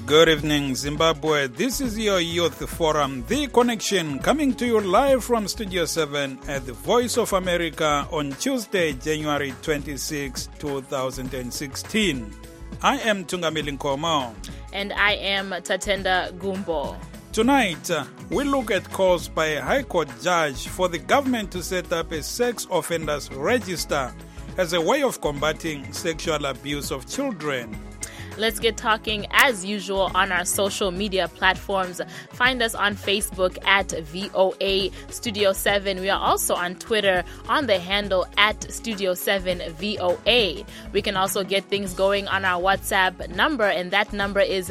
Good evening, Zimbabwe. This is your Youth Forum, The Connection, coming to you live from Studio 7 at the Voice of America on Tuesday, January 26, 2016. I am Tungamili Nkomo. And I am Tatenda Gumbo. Tonight, we look at calls by a High Court judge for the government to set up a sex offenders register as a way of combating sexual abuse of children. Let's get talking as usual on our social media platforms. Find us on Facebook at VOA Studio 7. We are also on Twitter on the handle at Studio 7 VOA. We can also get things going on our WhatsApp number, and that number is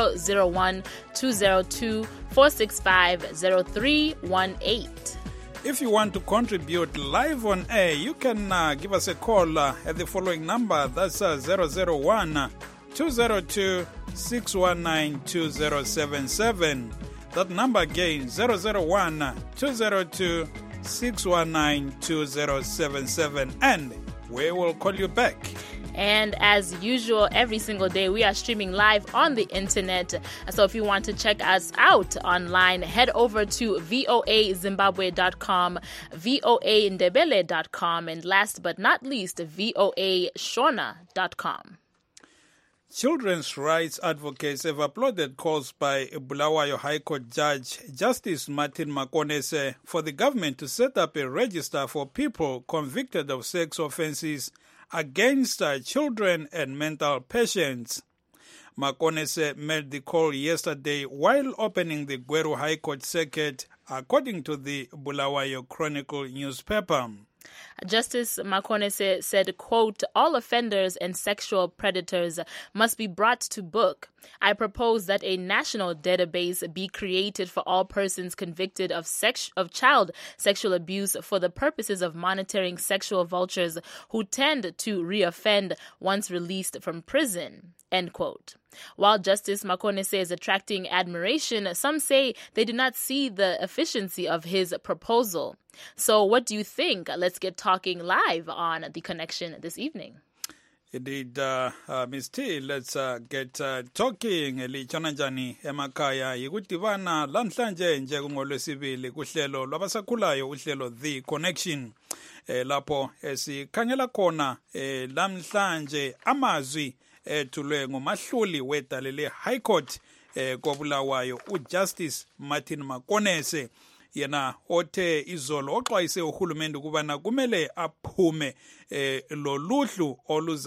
001-202-465-0318. If you want to contribute live on air, you can give us a call at the following number. That's 001-202-619-2077. That number again, 001-202-619-2077. And we will call you back. And as usual, every single day, we are streaming live on the internet. So if you want to check us out online, head over to voazimbabwe.com, voandebele.com, and last but not least, voashona.com. Children's rights advocates have applauded calls by Bulawayo High Court Judge Justice Martin Makonese for the government to set up a register for people convicted of sex offenses against children and mental patients. Makonese made the call yesterday while opening the Gweru High Court circuit, according to the Bulawayo Chronicle newspaper. Justice Makonese said, quote, "All offenders and sexual predators must be brought to book. I propose that a national database be created for all persons convicted of child sexual abuse for the purposes of monitoring sexual vultures who tend to reoffend once released from prison," end quote. While Justice Makonese is attracting admiration, some say they do not see the efficiency of his proposal. So what do you think? Let's get talking live on The Connection this evening. Indeed, Ms. T, let's get talking. Lichona njani emakaya yikutivana lamhlanje nje kungolwesibili kuhlelo lwabasakhulayo uhlelo The Connection. Lapho esikhangela khona lamhlanje amazwi ethulwe ngumahluli wedalele High Court koBulawayo uJustice Martin Makonese, yena othe izolo oxwayise uhulumende ukubana kumele aphume loluhlu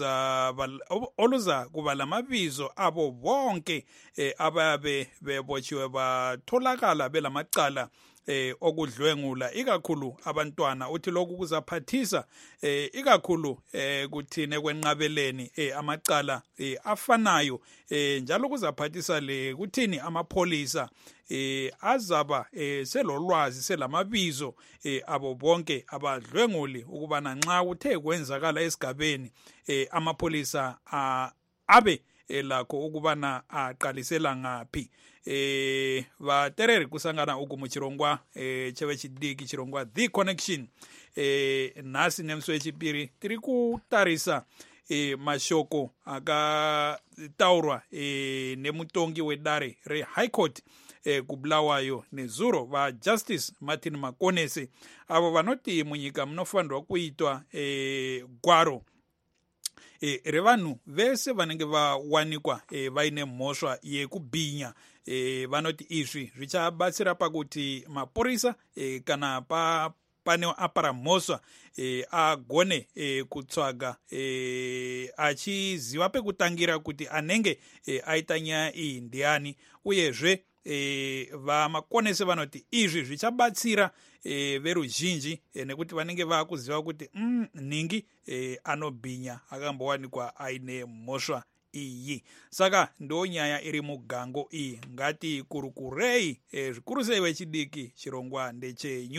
oluza kuba lamabizo abo bonke ababe bebotshiwe batholakala belamacala okudlwengula ikakhulu abantwana. Uthi lokhu kuzaphathisa ikakhulu kuthine kwenqabeleni amacala afanayo, njalo kuzaphathisa le kuthini amapholisa azaba selolwazi selamabizo abo bonke abadlwenguli, ukubana nxa kuthe kwenzakala esigabeni amapholisa abe lakho ukubana aqalisela ngaphi. Vatereri kusangana uku muchirongwa cheve chidiki chirongwa The Connection. Nasi nemswe chipiri tiri kutarisa mashoko akataurwa nemutongi wedare re High Court kuBulawayo nezuro va Justice Martin Makonese, avo vanoti munyika munofanirwa kuitwa gwaro revanhu vese vanenge vawanikwa vaine mhosva yekubhinya. Vanoti izvi zvichabatsira pakuti mapurisa kana pane apara mhosva agone kutsvaga achiziva pekutangira kuti anenge aita nyaya iyi ndiani, uyezve vaMakonese vanoti izvi zvichabatsira veruzhinji nekuti vanenge vakuziva kuti ningi anobhinya akambowanikwa aine mhosva iyi. Saka ndo nyaya iri mugango iyi, ngati kurukurei zvikuru sei vechidiki chirongwa ndechenyu.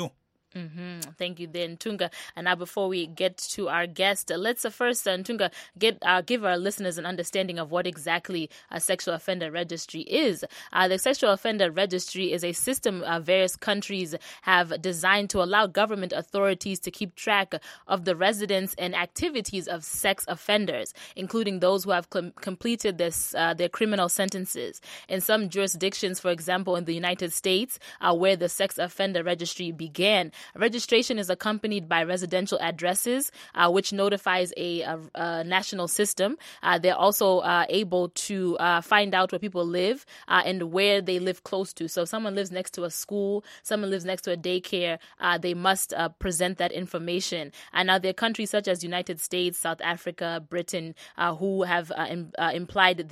Thank you, then, Ntunga. And now, before we get to our guest, let's first, Ntunga, give our listeners an understanding of what exactly a sexual offender registry is. The sexual offender registry is a system various countries have designed to allow government authorities to keep track of the residence and activities of sex offenders, including those who have completed their criminal sentences. In some jurisdictions, for example, in the United States, where the sex offender registry began, registration is accompanied by residential addresses, which notifies a national system. They're also able to find out where people live and where they live close to. So if someone lives next to a school, someone lives next to a daycare, they must present that information. And now there are countries such as United States, South Africa, Britain, who have implored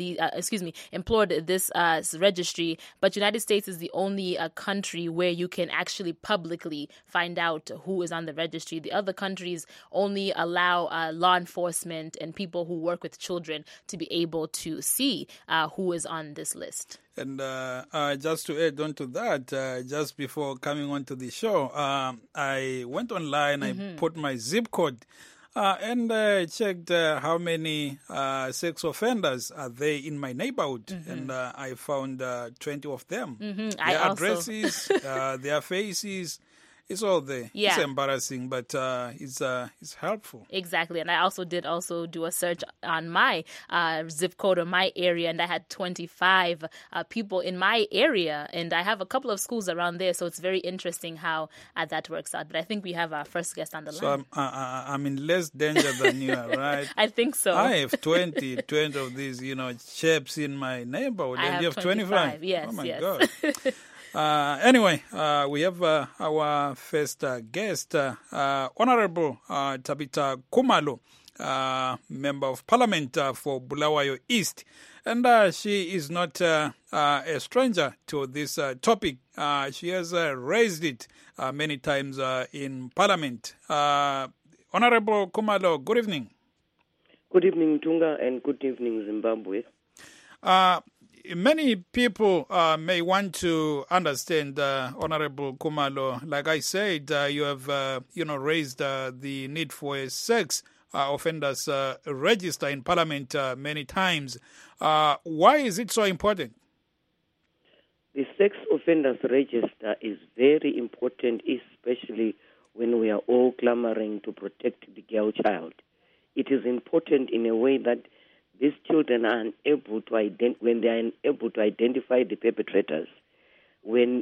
this registry. But United States is the only country where you can actually publicly find out who is on the registry. The other countries only allow law enforcement and people who work with children to be able to see who is on this list. And just to add on to that, just before coming on to the show, I went online, I put my zip code and checked how many sex offenders are there in my neighborhood. And I found 20 of them. Their addresses, their faces. It's all there. Yeah. It's embarrassing, but it's helpful. Exactly. And I also do a search on my zip code or my area, and I had 25 people in my area, and I have a couple of schools around there, so it's very interesting how that works out. But I think we have our first guest on the line. So I'm in less danger than you are, right? I think so. I have 20 of these, chaps in my neighborhood, and you have 25. Yes, oh, my yes. God. Anyway, we have our first guest, Honorable Tabitha Khumalo, Member of Parliament for Bulawayo East. And she is not a stranger to this topic. She has raised it many times in Parliament. Honorable Khumalo, good evening. Good evening, Tunga, and good evening, Zimbabwe. Many people may want to understand, Honorable Khumalo. Like I said, you have, raised the need for a sex offenders register in Parliament many times. Why is it so important? The sex offenders register is very important, especially when we are all clamoring to protect the girl child. It is important in a way that these children are unable to when they are unable to identify the perpetrators. When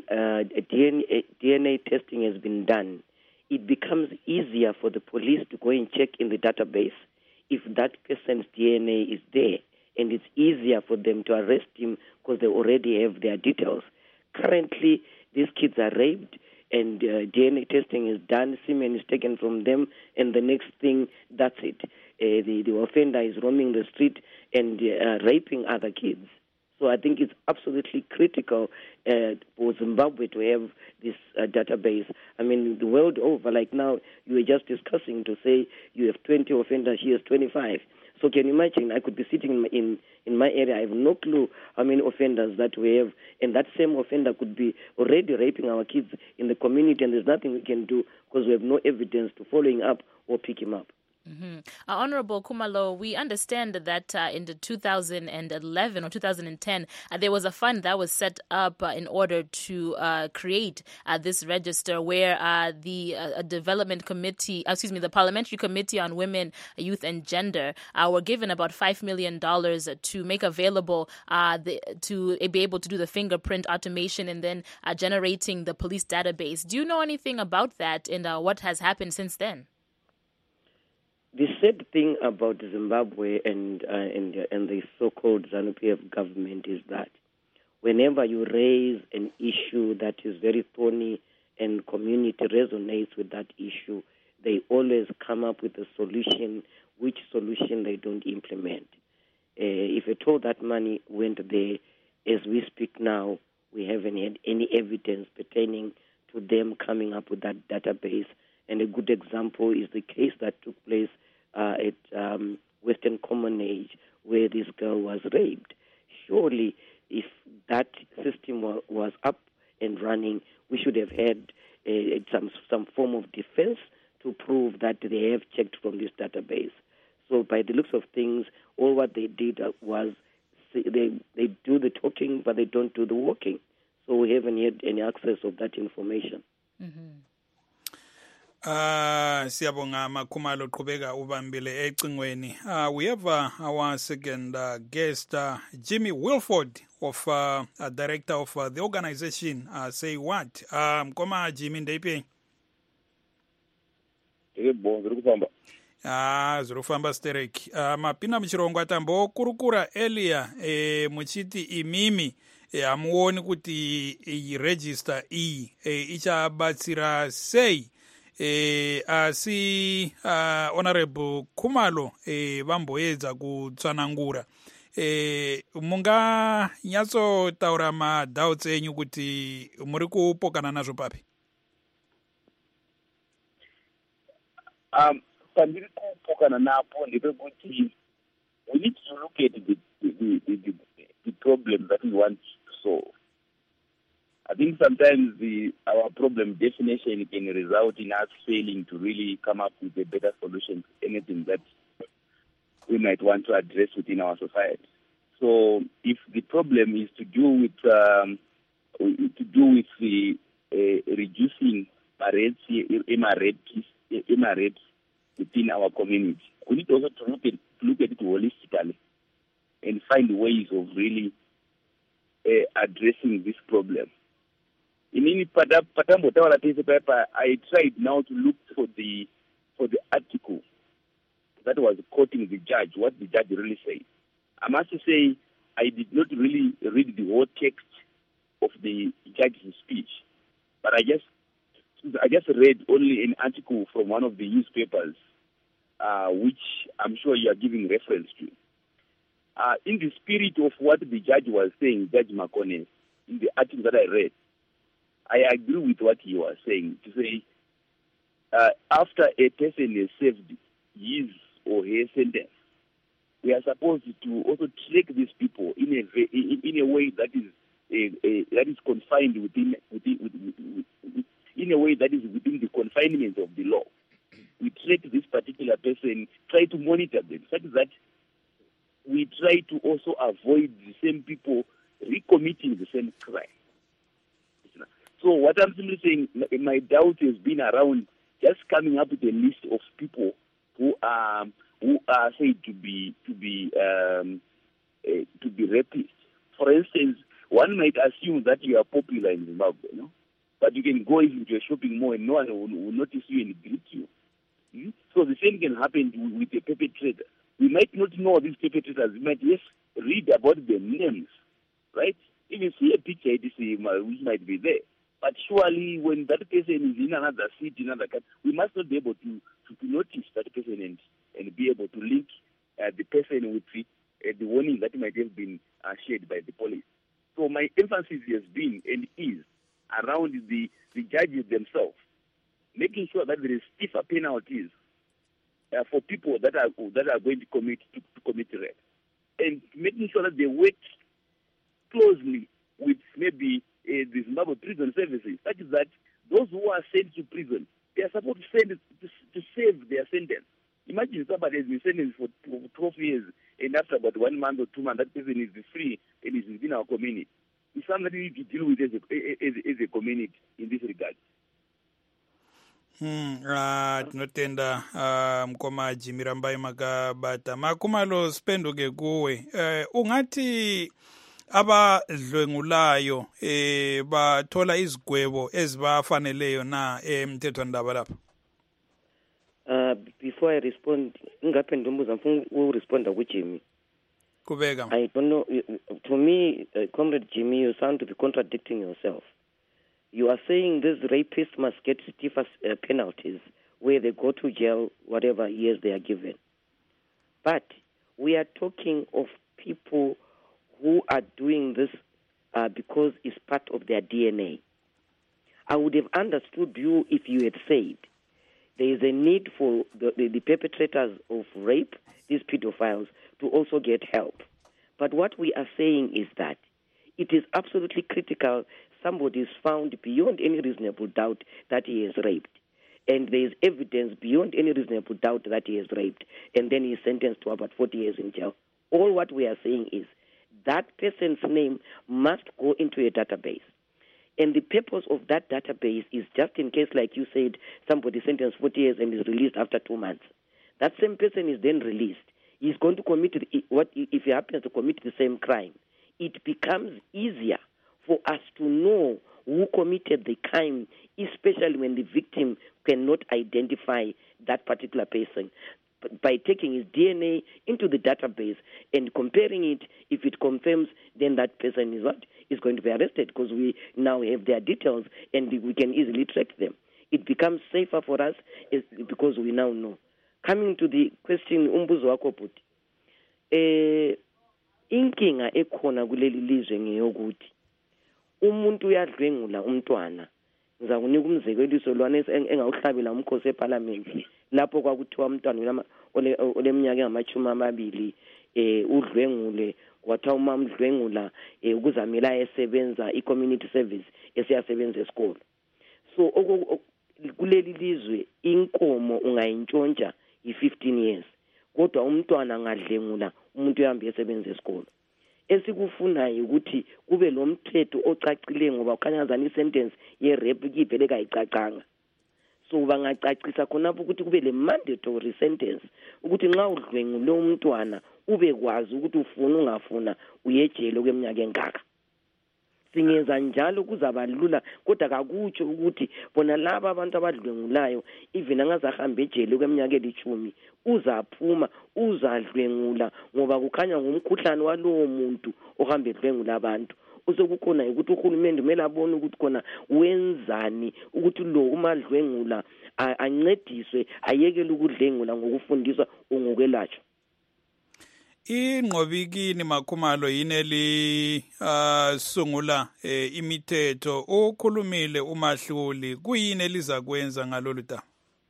DNA testing has been done, it becomes easier for the police to go and check in the database if that person's DNA is there, and it's easier for them to arrest him because they already have their details. Currently, these kids are raped, and DNA testing is done, semen is taken from them, and the next thing, that's it. The offender is roaming the street and raping other kids. So I think it's absolutely critical for Zimbabwe to have this database. I mean, the world over, like now, you were just discussing to say you have 20 offenders, she has 25. So can you imagine, I could be sitting in my area, I have no clue how many offenders that we have, and that same offender could be already raping our kids in the community, and there's nothing we can do because we have no evidence to following up or pick him up. Honorable Khumalo, we understand that in the 2011 or 2010, there was a fund that was set up in order to create this register where the development committee, the Parliamentary Committee on Women, Youth and Gender were given about $5 million to make available to be able to do the fingerprint automation and then generating the police database. Do you know anything about that and what has happened since then? The sad thing about Zimbabwe and the so-called ZANU-PF government is that whenever you raise an issue that is very thorny and community resonates with that issue, they always come up with a solution, which solution they don't implement. If at all that money went there, as we speak now, we haven't had any evidence pertaining to them coming up with that database. And a good example is the case that took place at Western Common Age, where this girl was raped. Surely, if that system was up and running, we should have had some form looks of things, all what they did was they do the talking, but they don't do the walking. So we haven't had any access of that information. Siyabonga Makhumalo Qhubeka ubambile ecingweni. We have our second guest, Jimmy Wilford, of director of the organization Say What. Mkoma Jimmy Ndeipi. Zurufamba stereki. Mapina mchirongo atambo kurukura earlier muchiti imimi amuoni kuti i-register ichabatsira sei asi honorable Khumalo vamboedza kutsanangura munga nyatso taura madoubts enyu kuti muri kupokana nazvo papi? Pandiri kupokana napo ndepekuti we need to look at the problem that we want to solve. I think sometimes our problem definition can result in us failing to really come up with a better solution to anything that we might want to address within our society. So, if the problem is to do with the reducing rates within our community, we need also to look at it holistically and find ways of really addressing this problem. In Patambo Tawala paper, I tried now to look for the article that was quoting the judge, what the judge really said. I must say, I did not really read the whole text of the judge's speech, but I just read only an article from one of the newspapers, which I'm sure you are giving reference to. In the spirit of what the judge was saying, Judge Makone, in the article that I read, I agree with what he was saying, to say, after a person has served his or her sentence, we are supposed to also track these people in a way that is confined within in a way that is within the confinement of the law. We track this particular person, try to monitor them, such that we try to also avoid the same people recommitting the same crime. So what I'm simply saying, my doubt has been around just coming up with a list of people who are said to be rapists. For instance, one might assume that you are popular in Zimbabwe, no? But you can go into a shopping mall and no one will notice you and greet you. So the same can happen with a perpetrator. We might not know these perpetrators. We might just read about their names, right? If you see a picture, which might be there. But surely, when that person is in another city, another country, we must not be able to notice that person and be able to link the person with the warning that might have been shared by the police. So my emphasis has been and is around the judges themselves, making sure that there is stiffer penalties for people that are going to commit rape, and making sure that they work closely with maybe the Zimbabwe prison services, such that those who are sent to prison, they are supposed to save their sentence. Imagine somebody has been sentenced for 12 years, and after about 1 month or 2 months, that person is free and is within our community. It's something we need to deal with as a community in this regard. Tinotenda mkoma Jimmy Rambai makabata Makhumalo sipenduke kuwe ungati abadlwengulayo bathola izigwebo ezibafaneleyo na emthethwandaba lapha? Before I respond, ngaphe ndombuza mfuna uresponda kuJimmy. Kubeka. I don't know. To me, Comrade Jimmy, you sound to be contradicting yourself. You are saying these rapists must get stiffer penalties where they go to jail, whatever years they are given. But we are talking of people who are doing this because it's part of their DNA. I would have understood you if you had said there is a need for the perpetrators of rape, these pedophiles, to also get help. But what we are saying is that it is absolutely critical somebody is found beyond any reasonable doubt that he is raped. and there is evidence beyond any reasonable doubt that he has raped, and then he is sentenced to about 40 years in jail, all what we are saying is that person's name must go into a database. And the purpose of that database is just in case, like you said, somebody sentenced 40 years and is released after 2 months. That same person is then released. He's going to commit what if he happens to commit the same crime. It becomes easier for us to know who committed the crime, especially when the victim cannot identify that particular person. By taking his DNA into the database and comparing it, if it confirms, then that person is going to be arrested, because we now have their details and we can easily track them. It becomes safer for us because we now know. Coming to the question, umbuzo wako Bhuti, inkinga ekhona kuleli lizwe ngeyokuthi umuntu uyadlwengula umntwana. Ngizakunika umzekeliso lwana engawuhlabela umkhosi eParliament lapho kwakuthiwa umntwana oleminyaka engama-20 udlwengule, kwathiwa uma mdlwengula ukuzamela esebenza i-community service esiyasebenza esikolo. So kuleli lizwe inkomo ungayintshontsha i-15 years, kodwa umntwana angadlengula umuntu uhambe esebenza esikolo. Esikufunayo ukuthi kube lo mthetho ocacile, ngoba ukhanyazana isentence ye-rape kivele kayicacanga. So bangacacisa khonapho ukuthi kube le mandatory sentence ukuthi nxa udlwengule umntwana ube kwazi ukuthi ufuna ungafuna uyejele kweminyaka engaka. Singenza njalo kuzaba lula, kodwa kakutsho ukuthi bona laba abantu abadlwengulayo even angazahambe ejele kweminyaka eli-10 uzaphuma uzadlwengula, ngoba kukhanya ngumkhuhlane walowo muntu ohambe edlwengula abantu. Usekukhona ukuthi uhulumende kumele abone ukuthi khona wenzani ukuthi lo umadlwengula ancediswe ayekele ukudlengula ngokufundiswa ngokwelatshwa. Ingqobikini Makhumalo yineli sungula imithetho ukhulumile uMahluli, kuyini elizakwenza ngalolu daba?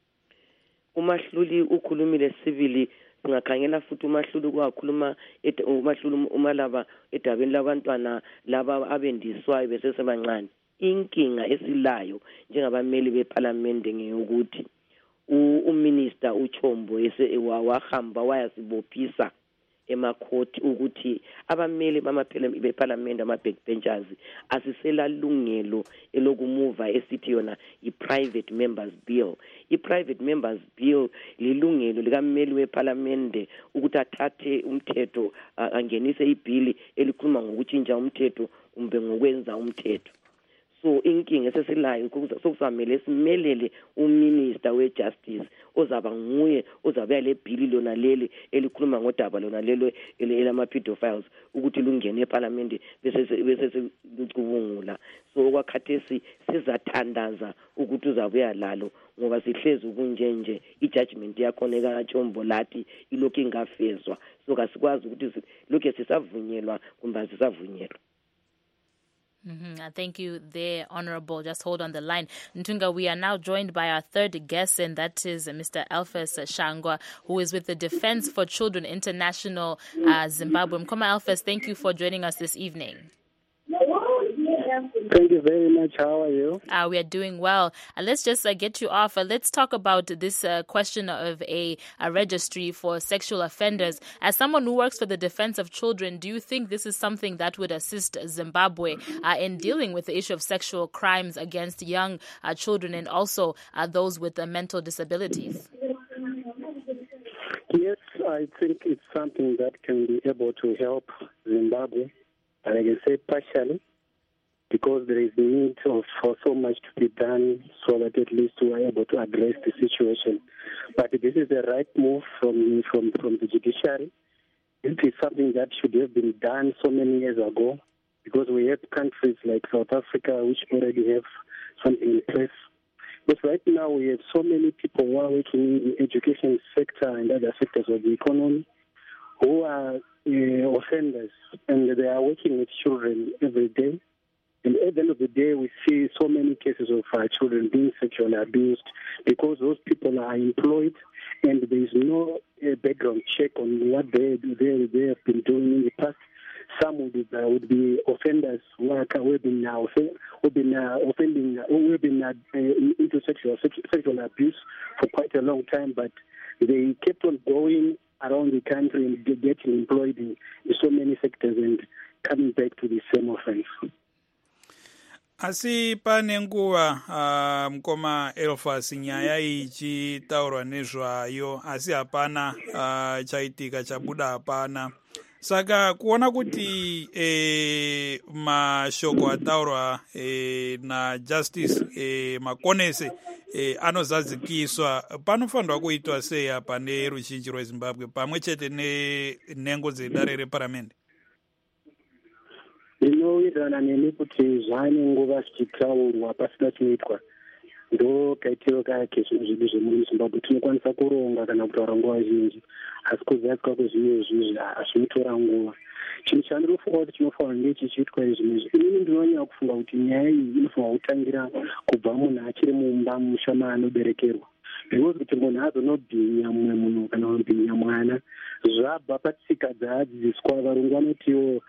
uMahluli ukhulumile sibili, singakhangela futhi uMahluli kwakhuluma uMahluli umalaba edabeni labantwana laba abendiswayo besesebancane. Inkinga esilayo njengabameli beParliament ngeyokuthi uMinister uChombo wahamba wayasibophisa emakhoti ukuthi abameli beParliament ama-backbenchers asisela lungelo elokumuva esithi yona i-private members bill. I-private members bill lilungelo likameli weParliament ukuthi athathe umthetho angenise ibhili elikhuluma ngokutshintsha umthetho kumbe ngokwenza umthetho. So inkinga esesilayo sokusamele simelele uMinister weJustice ozaba nguye ozabe le bhili lona leli elikhuluma ngodaba lona lelo elama-pedophiles ukuthi lungene eParliament bese licubungula. So okwakhathesi sizathandaza ukuthi uzabuya lalo, ngoba sihlezi kunjenje i-judgment yakhona kaChombo lathi ilokhu ingafezwa. So kasikwazi ukuthi lokhu sisavunyelwa kumbe sisavunyelwa. Thank you there, Honorable. Just hold on the line. Ntunga, we are now joined by our third guest, and that is Mr. Alphas Shangwa, who is with the Defense for Children International Zimbabwe. Mkoma Alphas, thank you for joining us this evening. Thank you very much. How are you? We are doing well. Let's just get you off. Let's talk about this question of a registry for sexual offenders. As someone who works for the Defense of Children, do you think this is something that would assist Zimbabwe in dealing with the issue of sexual crimes against young children and also those with mental disabilities? Yes, I think it's something that can be able to help Zimbabwe, and I can say partially, because there is need for so much to be done so that at least we are able to address the situation. But this is the right move from the judiciary. It is something that should have been done so many years ago, because we have countries like South Africa which already have something in place. But right now we have so many people who are working in the education sector and other sectors of the economy who are offenders, and they are working with children every day. And at the end of the day, we see so many cases of children being sexually abused because those people are employed and there is no background check on what they have been doing in the past. some would be offenders who have been into sexual abuse for quite a long time, but they kept on going around the country and getting employed in so many sectors and coming back to the same offense. Asi pane nguva mukoma Elfas nyaya ichitaurwa nezvayo asi hapana chaitika chabuda hapana. Saka kuona kuti mashoko ataurwa naJustice Makonese anozadzikiswa, panofanirwa kuitwa sei pane ruzhinji rweZimbabwe pamwe chete nenhengo dzedare reparamende? Ndinowirirana nemi kuti zvane nguva zvichitaurwa pasina chinoitwa ndo kaitiro kake zvinhu zvedu zvemuri muZimbabwe tinokwanisa kuronga kana kutaura nguva zhinji, asi kuzivatsika kwezvinhu izvizvi hazvinotora nguva. Chinhu chandinofunga kuti chinofanira ndechichiitwa izvinezvi, inini ndinonyanya kufunga kuti nyaya iyi inofanira kutangira kubva munhu achiri mumba musha maanoberekerwa, because kuti munhu azonobhinya mumwe munhu kana kubhinya mwana zvabva patsika dzaadzidziswa. Varungu vanotiwo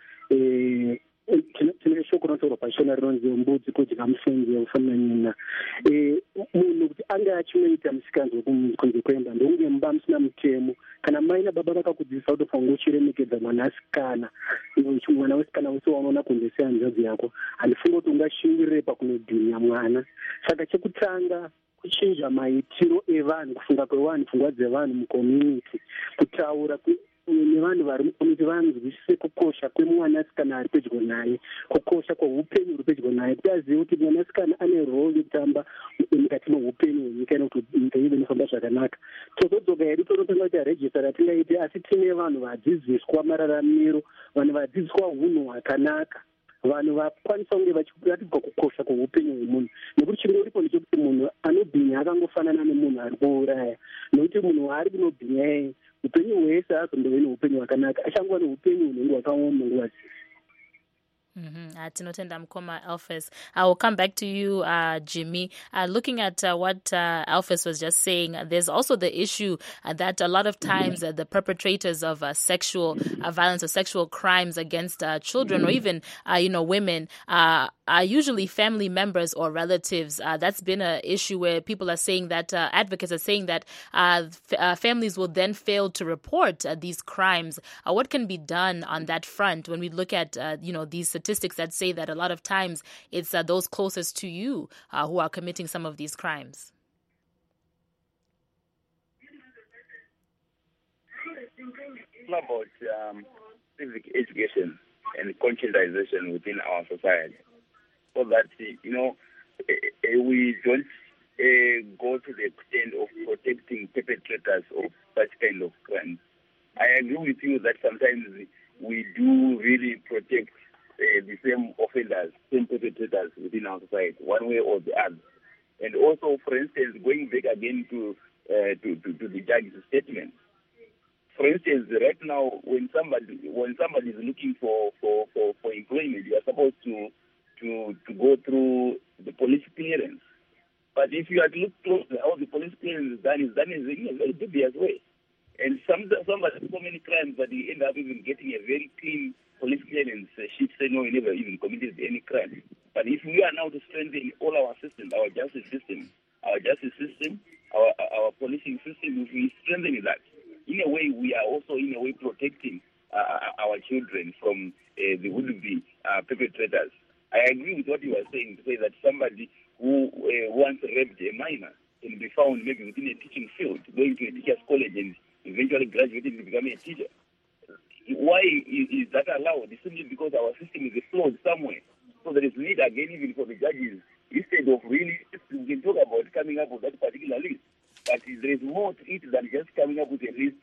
tine shoko rinotaurwa pachona rinonzi mbudzi kudya musenzi ufanira nyina. Munhu kuti anga achinoita musikanzwa kunze kwemba ndokunge mumba musina mutemo. Kana mai nababa vakakudzidzisa kuti ufanira uchiremekedza mwanasikana, mwana wesikana wese waunoona kunze sehanzvadzi yako, handifunga kuti ungashingirire pakunobhinya mwana. Saka chekutanga kuchinja maitiro evanhu, kufunga kwevanhu, pfungwa dzevanhu mucommunity, kutaura nevanhu vari mucommunity vanzwisise kukosha kwemwanasikana ari pedyo naye, kukosha kweupenyu huri pedyo naye, kuti azive kuti mwanasikana ane role yekutamba mukati meupenyu hwenyika inokuti nyika ive inofamba zvakanaka. Tozodzoka hedu tonotanga kuti arejista ratingaite, asi tine vanhu vadzidziswa mararamiro, vanhu vadzidziswa unhu hwakanaka, vanhu vakwanisa kunge vachiratidza kukosha kweupenyu hwemunhu, nekuti chimwe uripo ndechekuti munhu anobhinya akangofanana nemunhu ari kuuraya, nekuti munhu waari kunobhinya upenyu hwese hazondove neupenyu hwakanaka, achangova neupenyu hunenge hwakaoma nguva dzese. Tinotenda mukoma Elfas. I will come back to you, Jimmy. Looking at what Elfas was just saying, there's also the issue that a lot of times the perpetrators of sexual violence or sexual crimes against children or even women are usually family members or relatives. That's been an issue where people are saying that advocates are saying that families will then fail to report these crimes. What can be done on that front when we look at these statistics that say that a lot of times it's those closest to you who are committing some of these crimes? It's about civic education and conscientization within our society, so that we don't go to the extent of protecting perpetrators of such kind of crimes. I agree with you that sometimes we do really protect the same offenders, same perpetrators within our society, one way or the other. And also, for instance, going back again to the judge's statement. For instance, right now, when somebody is looking for employment, you are supposed to go through the police clearance. But if you had looked closely, how the police clearance is done in a very dubious way. And somebody so many crimes that you end up even getting a very clean police clearance sheet saying no, he never even committed any crime. But if we are now to strengthen all our systems, our justice system, our policing system, if we strengthen that, in a way we are also in a way protecting our children from the would-be perpetrators. I agree with what you were saying to say that somebody who once raped a minor can be found maybe within a teaching field, going to a teacher's college and eventually graduating to become a teacher. Why is that allowed? It's simply because our system is flawed somewhere. So there is need again even for the judges, instead of really, we can talk about coming up with that particular list, but there is more to it than just coming up with a list,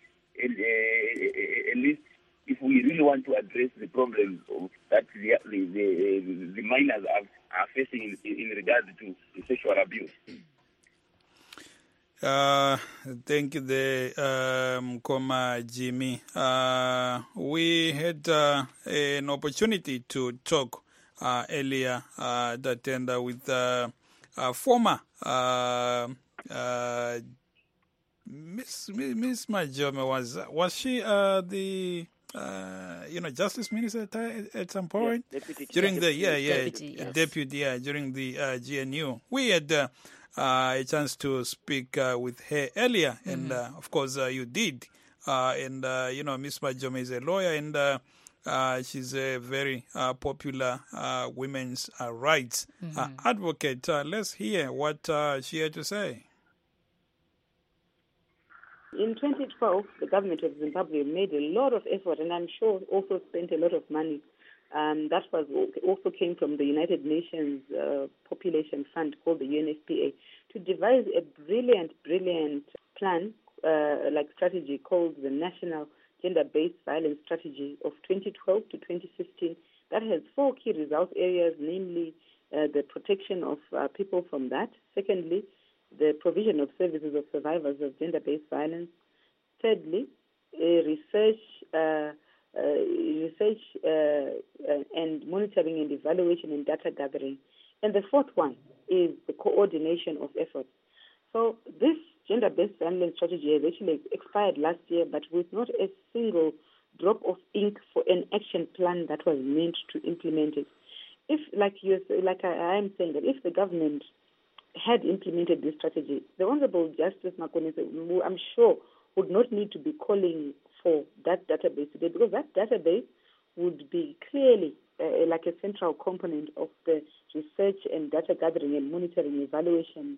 if we really want to address the problems that the minors are facing in regards to sexual abuse. Thank you, Mkoma Jimmy. We had an opportunity to talk earlier with former Miss Majome. Was she the justice minister at some point? Yes, deputy during the Deputy, yes. during the GNU. We had a chance to speak with her earlier, and of course you did. Miss Majome is a lawyer, and she's a very popular women's rights advocate. Let's hear what she had to say. In 2012, the government of Zimbabwe made a lot of effort, and I'm sure also spent a lot of money. That was also came from the United Nations Population Fund called the UNFPA to devise a brilliant plan, strategy called the National Gender-Based Violence Strategy of 2012 to 2015. That has 4 key result areas, namely the protection of people from that. Secondly, the provision of services of survivors of gender-based violence. Thirdly, research and monitoring and evaluation and data gathering. And the fourth one is the coordination of efforts. So this gender-based violence strategy has actually expired last year, but with not a single drop of ink for an action plan that was meant to implement it. If, I am saying that if the government had implemented this strategy, the Honorable Justice Makonese, I'm sure, would not need to be calling for that database today, because that database would be clearly like a central component of the research and data gathering and monitoring evaluation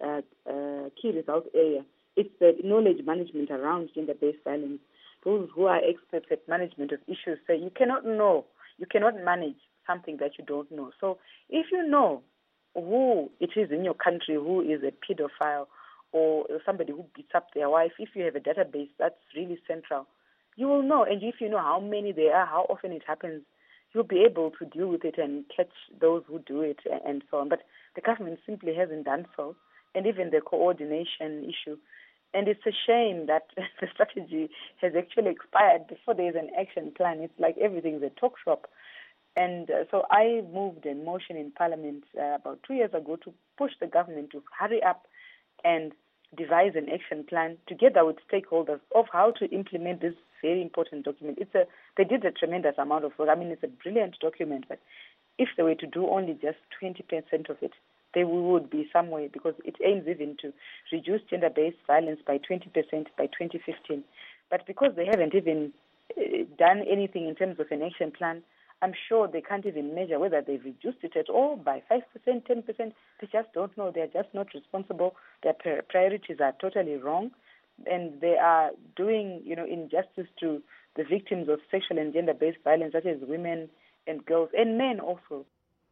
key result area. It's the knowledge management around gender-based violence. Those who are experts at management of issues say you cannot manage something that you don't know. So if you know who it is in your country who is a pedophile or somebody who beats up their wife, if you have a database that's really central, you will know. And if you know how many there are, how often it happens, you'll be able to deal with it and catch those who do it and so on. But the government simply hasn't done so, and even the coordination issue. And it's a shame that the strategy has actually expired before there is an action plan. It's like everything's a talk shop. And so I moved a motion in Parliament about 2 years ago to push the government to hurry up and devise an action plan together with stakeholders of how to implement this very important document. They did a tremendous amount of work. I mean, it's a brilliant document, but if they were to do only just 20% of it, they would be somewhere, because it aims even to reduce gender-based violence by 20% by 2015. But because they haven't even done anything in terms of an action plan, I'm sure they can't even measure whether they've reduced it at all by 5%, 10%. They just don't know. They're just not responsible. Their priorities are totally wrong. And they are doing, injustice to the victims of sexual and gender-based violence, such as women and girls and men also.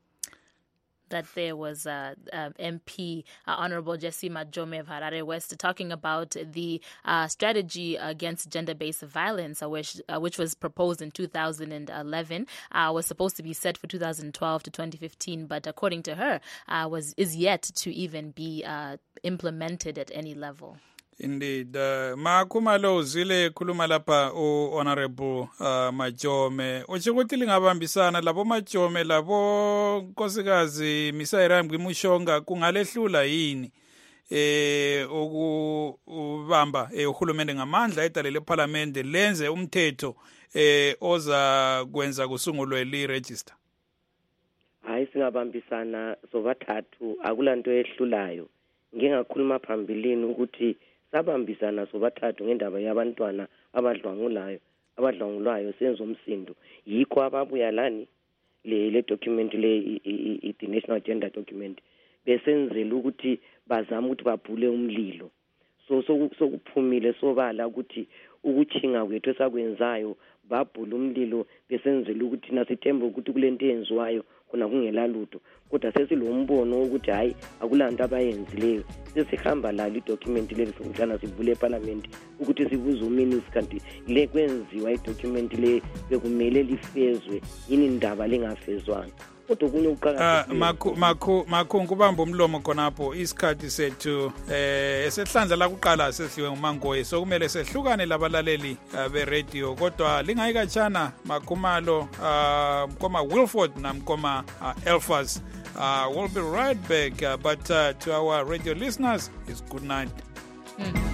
That there was MP Honorable Jessie Majome of Harare West talking about the strategy against gender-based violence, which was proposed in 2011, was supposed to be set for 2012 to 2015, but according to her, is yet to even be implemented at any level. Indeed. Makumalo uzile khuluma lapha Honorable Majome. Uchikuthi lingabambisana labo Majome labo Nkosikazi Misairam Gimushonga kungalehlula yini ukubamba uhulumende ngamandla edalele eParliament lenze umthetho oza kwenza kusungulwe li-register. Hayi singabambisana sobathathu akulanto ehlulayo. Ngingakhuluma phambilini ukuthi sabambisana sobathathu ngendaba yabantwana abadlwangulwayo senza umsindo. Yikho ababuya lani le document the National Gender Document besenzela ukuthi bazama ukuthi babhule umlilo. So kuphumile sobala ukuthi ukuchinga kwethu esakwenzayo babhula umlilo besenzela ukuthi nasithemba ukuthi kulento eyenziwayo kuna kungelalutho, kodwa sesilombono ukuthi hayi akulanto abayenzileyo. Sesihamba la idocument le singicana sivule eParliament ukuthi sibuze uMinister kanti le kwenziwa idocument le bekumele lifezwe yini indaba lengafezwanga. Kodwa kunye uqhaqha makho kubamba umlomo khonapho isikhathi sethu esehlandla la kuqala sesiwe nguMangoye, so kumele sehlukane labalaleli be-radio, kodwa lingayikatshana Makhumalo mkoma Wilford namkoma Elfas. We'll be right back, but to our radio listeners, it's good night.